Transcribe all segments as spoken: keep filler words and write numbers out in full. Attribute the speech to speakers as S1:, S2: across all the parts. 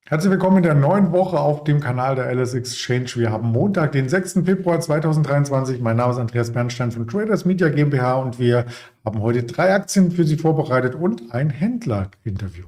S1: Herzlich willkommen in der neuen Woche auf dem Kanal der L S Exchange. Wir haben Montag, den sechsten Februar zweitausenddreiundzwanzig. Mein Name ist Andreas Bernstein von Traders Media GmbH und wir haben heute drei Aktien für Sie vorbereitet und ein Händler-Interview.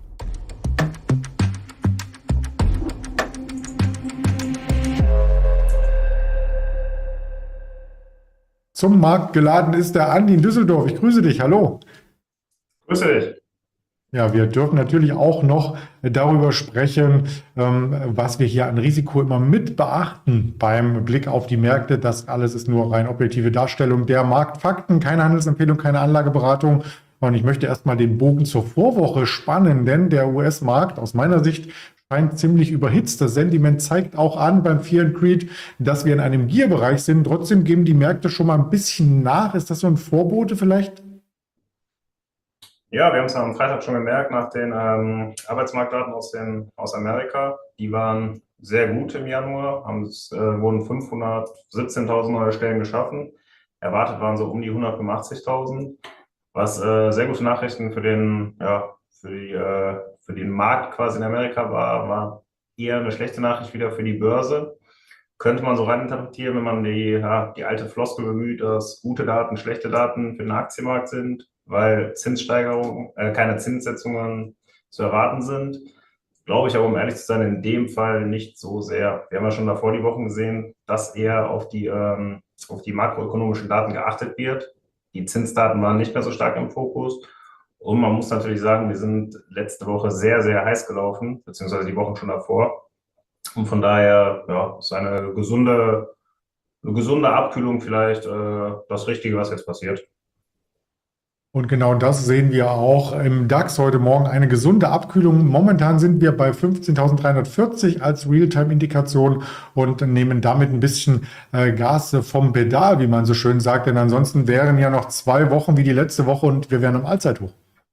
S1: Zum Markt geladen ist der Andi in Düsseldorf. Ich grüße dich. Hallo.
S2: Grüße dich.
S1: Ja, wir dürfen natürlich auch noch darüber sprechen, ähm, was wir hier an Risiko immer mit beachten beim Blick auf die Märkte. Das alles ist nur rein objektive Darstellung der Marktfakten, keine Handelsempfehlung, keine Anlageberatung. Und ich möchte erstmal den Bogen zur Vorwoche spannen, denn der U S-Markt aus meiner Sicht scheint ziemlich überhitzt. Das Sentiment zeigt auch an beim Fear and Greed, dass wir in einem Gier-Bereich sind. Trotzdem geben die Märkte schon mal ein bisschen nach. Ist das so ein Vorbote vielleicht?
S2: Ja, wir haben es am Freitag schon gemerkt nach den ähm, Arbeitsmarktdaten aus, den, aus Amerika. Die waren sehr gut im Januar, haben es, äh, wurden fünfhundertsiebzehntausend neue Stellen geschaffen. Erwartet waren so um die hundertfünfundachtzigtausend, was äh, sehr gute Nachrichten für den, ja, für die, äh, für den Markt quasi in Amerika war, war eher eine schlechte Nachricht wieder für die Börse. Könnte man so reininterpretieren, wenn man die, ja, die alte Floskel bemüht, dass gute Daten schlechte Daten für den Aktienmarkt sind, weil Zinssteigerungen, äh, keine Zinssetzungen zu erwarten sind. Glaube ich aber, um ehrlich zu sein, in dem Fall nicht so sehr. Wir haben ja schon davor die Wochen gesehen, dass eher auf die, ähm, auf die makroökonomischen Daten geachtet wird. Die Zinsdaten waren nicht mehr so stark im Fokus. Und man muss natürlich sagen, wir sind letzte Woche sehr, sehr heiß gelaufen, beziehungsweise die Wochen schon davor. Und von daher, ja, ist eine gesunde, eine gesunde Abkühlung vielleicht äh, das Richtige, was jetzt passiert.
S1: Und genau das sehen wir auch im DAX heute Morgen, eine gesunde Abkühlung. Momentan sind wir bei fünfzehntausenddreihundertvierzig als Realtime-Indikation und nehmen damit ein bisschen äh, Gas vom Pedal, wie man so schön sagt. Denn ansonsten wären ja noch zwei Wochen wie die letzte Woche und wir wären am Allzeithoch.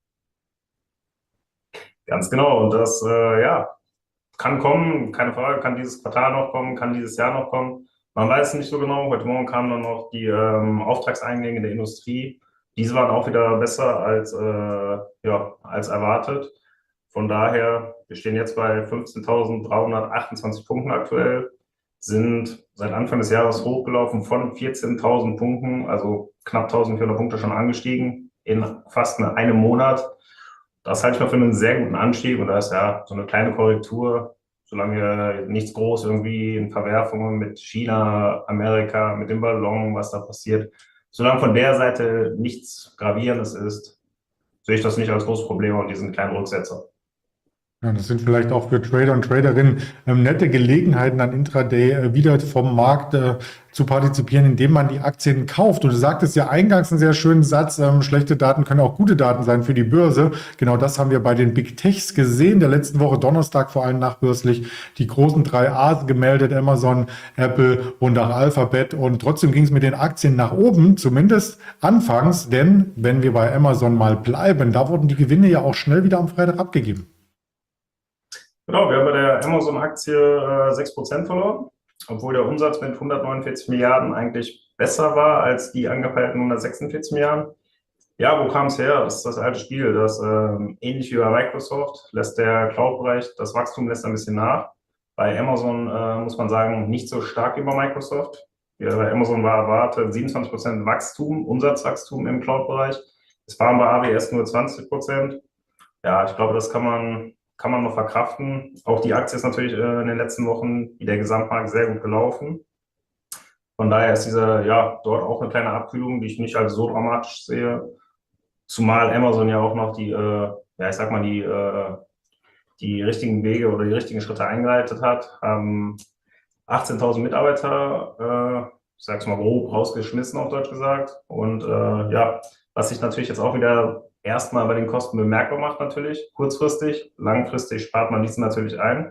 S2: Ganz genau. Und das, äh, ja, kann kommen, keine Frage, kann dieses Quartal noch kommen, kann dieses Jahr noch kommen. Man weiß es nicht so genau. Heute Morgen kamen dann noch die ähm, Auftragseingänge der Industrie. Diese waren auch wieder besser als, äh, ja, als erwartet. Von daher, wir stehen jetzt bei fünfzehntausenddreihundertachtundzwanzig Punkten aktuell, sind seit Anfang des Jahres hochgelaufen von vierzehntausend Punkten, also knapp eintausendvierhundert Punkte schon angestiegen in fast einem Monat. Das halte ich mal für einen sehr guten Anstieg und da ist ja so eine kleine Korrektur, solange nichts groß irgendwie in Verwerfungen mit China, Amerika, mit dem Ballon, was da passiert, solange von der Seite nichts Gravierendes ist, sehe ich das nicht als großes Problem und diesen kleinen Rücksetzer.
S1: Ja, das sind vielleicht auch für Trader und Traderinnen ähm, nette Gelegenheiten, dann Intraday äh, wieder vom Markt äh, zu partizipieren, indem man die Aktien kauft. Und du sagtest ja eingangs einen sehr schönen Satz, ähm, schlechte Daten können auch gute Daten sein für die Börse. Genau das haben wir bei den Big Techs gesehen. Der letzten Woche Donnerstag vor allem nachbörslich die großen drei A's gemeldet, Amazon, Apple und auch Alphabet. Und trotzdem ging es mit den Aktien nach oben, zumindest anfangs. Denn wenn wir bei Amazon mal bleiben, da wurden die Gewinne ja auch schnell wieder am Freitag abgegeben.
S2: Genau, wir haben bei der Amazon-Aktie äh, sechs Prozent verloren, obwohl der Umsatz mit hundertneunundvierzig Milliarden eigentlich besser war als die angepeilten hundertsechsundvierzig Milliarden. Ja, wo kam es her? Das ist das alte Spiel. Das ähm, ähnlich wie bei Microsoft lässt der Cloud-Bereich, das Wachstum lässt ein bisschen nach. Bei Amazon äh, muss man sagen, nicht so stark wie bei Microsoft. Ja, bei Amazon war erwartet siebenundzwanzig Prozent Wachstum, Umsatzwachstum im Cloud-Bereich. Es waren bei A W S nur zwanzig Prozent. Ja, ich glaube, das kann man, kann man noch verkraften. Auch die Aktie ist natürlich äh, in den letzten Wochen wie der Gesamtmarkt sehr gut gelaufen. Von daher ist diese, ja, dort auch eine kleine Abkühlung, die ich nicht als so dramatisch sehe. Zumal Amazon ja auch noch die, äh, ja, ich sag mal, die, äh, die richtigen Wege oder die richtigen Schritte eingeleitet hat, haben achtzehntausend Mitarbeiter, äh, ich sag's mal grob, rausgeschmissen, auf Deutsch gesagt. Und äh, ja, was sich natürlich jetzt auch wieder erstmal bei den Kosten bemerkbar macht, natürlich, kurzfristig. Langfristig spart man diesen natürlich ein.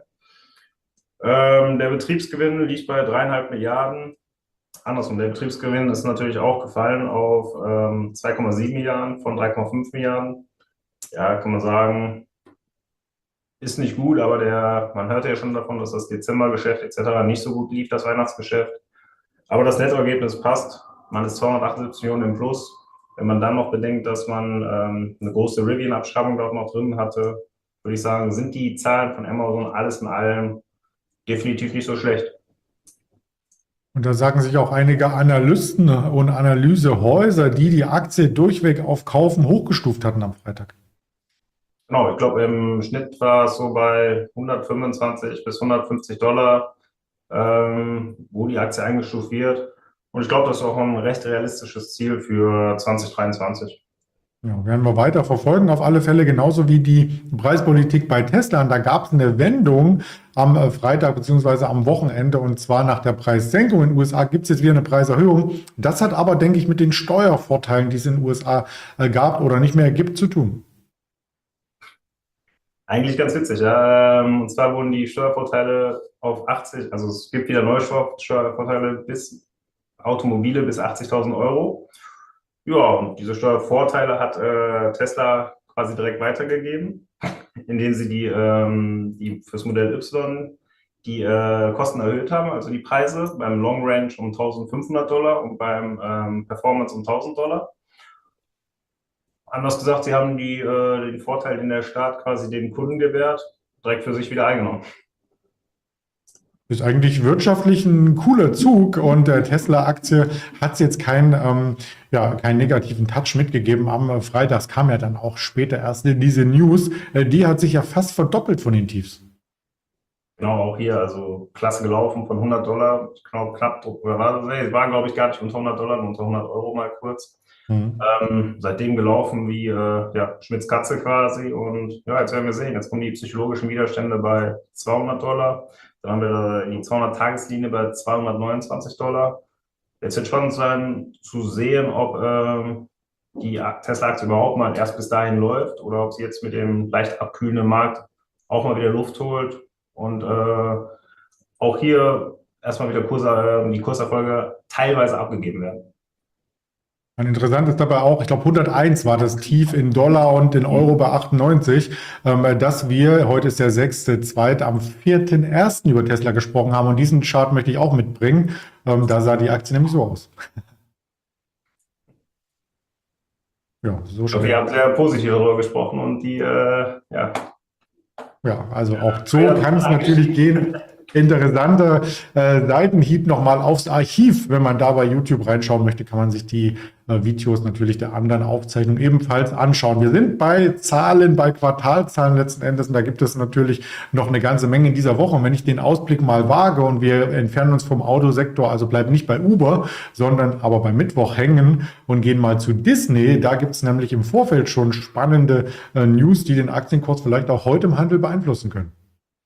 S2: Ähm, der Betriebsgewinn liegt bei dreieinhalb Milliarden. Andersrum, der Betriebsgewinn ist natürlich auch gefallen auf ähm, zwei Komma sieben Milliarden von drei Komma fünf Milliarden. Ja, kann man sagen, ist nicht gut, aber der, man hörte ja schon davon, dass das Dezembergeschäft et cetera nicht so gut lief, das Weihnachtsgeschäft. Aber das Nettoergebnis passt. Man ist zweihundertachtundsiebzig Millionen im Plus. Wenn man dann noch bedenkt, dass man ähm, eine große Rivian-Abschreibung dort noch drin hatte, würde ich sagen, sind die Zahlen von Amazon alles in allem definitiv nicht so schlecht.
S1: Und da sagen sich auch einige Analysten und Analysehäuser, die die Aktie durchweg auf Kaufen hochgestuft hatten am Freitag.
S2: Genau, ich glaube, im Schnitt war es so bei hundertfünfundzwanzig bis hundertfünfzig Dollar, ähm, wo die Aktie eingestuft wird. Und ich glaube, das ist auch ein recht realistisches Ziel für zwanzig dreiundzwanzig.
S1: Ja, werden wir weiter verfolgen, auf alle Fälle, genauso wie die Preispolitik bei Tesla. Und da gab es eine Wendung am äh, Freitag bzw. am Wochenende, und zwar nach der Preissenkung in den U S A gibt es jetzt wieder eine Preiserhöhung. Das hat aber, denke ich, mit den Steuervorteilen, die es in den U S A äh, gab oder nicht mehr gibt, zu tun.
S2: Eigentlich ganz witzig, ja. Ähm, Und zwar wurden die Steuervorteile auf achtzig, also es gibt wieder neue Steuer- Steuervorteile bis Automobile bis achtzigtausend Euro. Ja, und diese Steuervorteile hat äh, Tesla quasi direkt weitergegeben, indem sie die, ähm, die fürs Modell Y die äh, Kosten erhöht haben, also die Preise beim Long Range um eintausendfünfhundert Dollar und beim ähm, Performance um tausend Dollar. Anders gesagt, sie haben die, äh, den Vorteil, den der Staat quasi den Kunden gewährt, direkt für sich wieder eingenommen.
S1: Ist eigentlich wirtschaftlich ein cooler Zug, und der Tesla-Aktie hat jetzt keinen, ähm, ja, keinen negativen Touch mitgegeben. Am äh, Freitag kam ja dann auch später erst diese News. Äh, die hat sich ja fast verdoppelt von den Tiefs.
S2: Genau, auch hier, also klasse gelaufen von hundert Dollar, knapp, knapp, oder war das, nee, es waren, glaube ich, gar nicht unter hundert Dollar, nur unter hundert Euro mal kurz.
S1: Mhm.
S2: Ähm, seitdem gelaufen wie äh, ja, Schmitz Katze quasi. Und ja, jetzt werden wir sehen. Jetzt kommen die psychologischen Widerstände bei zweihundert Dollar. Dann haben wir die zweihundert-Tageslinie bei zweihundertneunundzwanzig Dollar. Jetzt wird spannend sein zu sehen, ob ähm, die Tesla-Aktie überhaupt mal erst bis dahin läuft oder ob sie jetzt mit dem leicht abkühlenden Markt auch mal wieder Luft holt. Und äh, auch hier erstmal wieder Kurse, äh, die Kurserfolge teilweise abgegeben werden.
S1: Und interessant ist dabei auch, ich glaube hunderteins war das Tief in Dollar und in Euro bei achtundneunzig, ähm, dass wir, heute ist der sechste zweite, am vierten ersten über Tesla gesprochen haben, und diesen Chart möchte ich auch mitbringen. Ähm, da sah die Aktie nämlich so aus. Ja, so
S2: Ich hoffe,
S1: schnell.
S2: ihr habt sehr positiv darüber gesprochen und die, äh, ja.
S1: Ja, also auch so kann es natürlich gehen. Interessanter äh, Seitenhieb nochmal aufs Archiv. Wenn man da bei YouTube reinschauen möchte, kann man sich die äh, Videos natürlich der anderen Aufzeichnungen ebenfalls anschauen. Wir sind bei Zahlen, bei Quartalzahlen letzten Endes, und da gibt es natürlich noch eine ganze Menge in dieser Woche. Und wenn ich den Ausblick mal wage und wir entfernen uns vom Autosektor, also bleiben nicht bei Uber, sondern aber bei Mittwoch hängen und gehen mal zu Disney, da gibt es nämlich im Vorfeld schon spannende äh, News, die den Aktienkurs vielleicht auch heute im Handel beeinflussen können.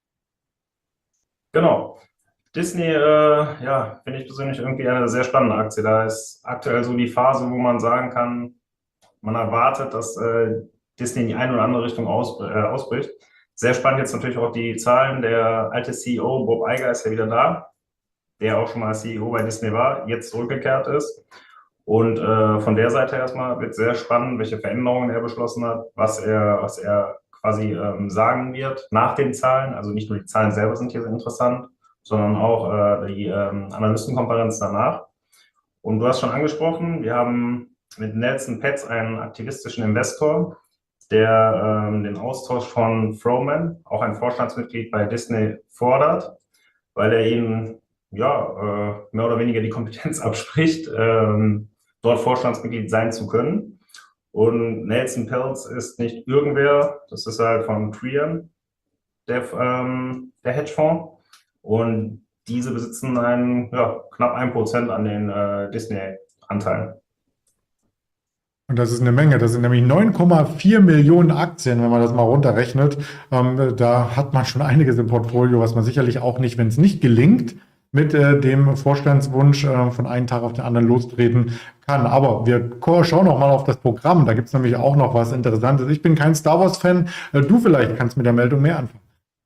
S2: Genau. Disney, äh, ja, finde ich persönlich irgendwie eine sehr spannende Aktie. Da ist aktuell so die Phase, wo man sagen kann, man erwartet, dass äh, Disney in die eine oder andere Richtung aus, äh, ausbricht. Sehr spannend jetzt natürlich auch die Zahlen. Der alte C E O Bob Iger ist ja wieder da, der auch schon mal C E O bei Disney war, jetzt zurückgekehrt ist. Und äh, von der Seite erstmal wird sehr spannend, welche Veränderungen er beschlossen hat, was er, was er quasi ähm, sagen wird nach den Zahlen. Also nicht nur die Zahlen selber sind hier sehr interessant, sondern auch äh, die ähm, Analystenkonferenz danach. Und du hast schon angesprochen, wir haben mit Nelson Petz einen aktivistischen Investor, der ähm, den Austausch von Frohman, auch ein Vorstandsmitglied bei Disney, fordert, weil er ihnen ja, äh, mehr oder weniger die Kompetenz abspricht, ähm, dort Vorstandsmitglied sein zu können. Und Nelson Peltz ist nicht irgendwer, das ist halt von Trian, der, ähm, der Hedgefonds. Und diese besitzen einen, ja, knapp ein Prozent an den äh, Disney-Anteilen.
S1: Und das ist eine Menge. Das sind nämlich neun Komma vier Millionen Aktien, wenn man das mal runterrechnet. Ähm, da hat man schon einiges im Portfolio, was man sicherlich auch nicht, wenn es nicht gelingt, mit äh, dem Vorstandswunsch äh, von einem Tag auf den anderen lostreten kann. Aber wir schauen noch mal auf das Programm. Da gibt es nämlich auch noch was Interessantes. Ich bin kein Star Wars-Fan. Äh, du vielleicht kannst mit der Meldung mehr anfangen.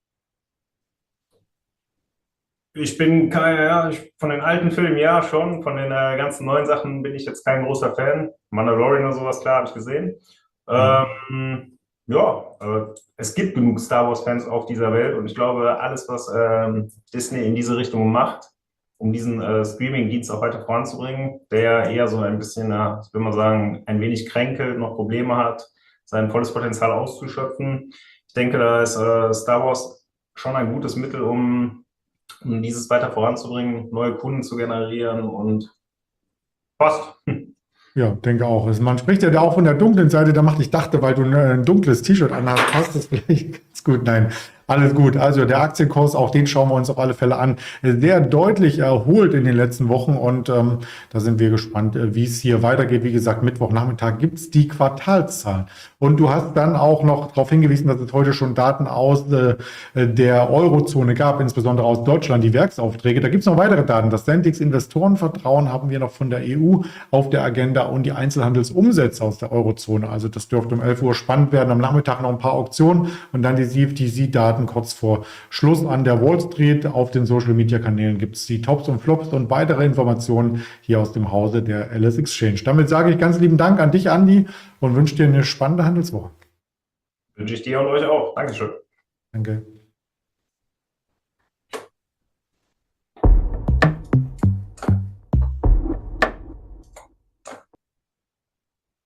S2: Ich bin kein, ja, ich, von den alten Filmen ja schon, von den äh, ganzen neuen Sachen bin ich jetzt kein großer Fan. Mandalorian oder sowas, klar, habe ich gesehen. Ähm, ja, äh, es gibt genug Star Wars-Fans auf dieser Welt, und ich glaube, alles, was ähm, Disney in diese Richtung macht, um diesen äh, Streaming-Dienst auch weiter voranzubringen, der eher so ein bisschen, äh, ich will mal sagen, ein wenig kränkelt, noch Probleme hat, sein volles Potenzial auszuschöpfen. Ich denke, da ist äh, Star Wars schon ein gutes Mittel, um, um dieses weiter voranzubringen, neue Kunden zu generieren und passt.
S1: Ja, denke auch. Also man spricht ja da auch von der dunklen Seite der Macht. Ich dachte, weil du ein dunkles T-Shirt anhast, passt das vielleicht ganz gut. Nein, alles gut. Also der Aktienkurs, auch den schauen wir uns auf alle Fälle an. Sehr deutlich erholt in den letzten Wochen und ähm, da sind wir gespannt, wie es hier weitergeht. Wie gesagt, Mittwochnachmittag gibt es die Quartalszahlen. Und du hast dann auch noch darauf hingewiesen, dass es heute schon Daten aus äh, der Eurozone gab, insbesondere aus Deutschland, die Werksaufträge. Da gibt es noch weitere Daten. Das Sentix Investorenvertrauen haben wir noch von der E U auf der Agenda und die Einzelhandelsumsätze aus der Eurozone. Also das dürfte um elf Uhr spannend werden. Am Nachmittag noch ein paar Auktionen und dann die C F T C-Daten kurz vor Schluss an der Wall Street. Auf den Social-Media-Kanälen gibt es die Tops und Flops und weitere Informationen hier aus dem Hause der L S Exchange. Damit sage ich ganz lieben Dank an dich, Andi, und wünsche dir eine spannende Handelswoche.
S2: Wünsche ich dir und euch auch. Dankeschön.
S1: Danke.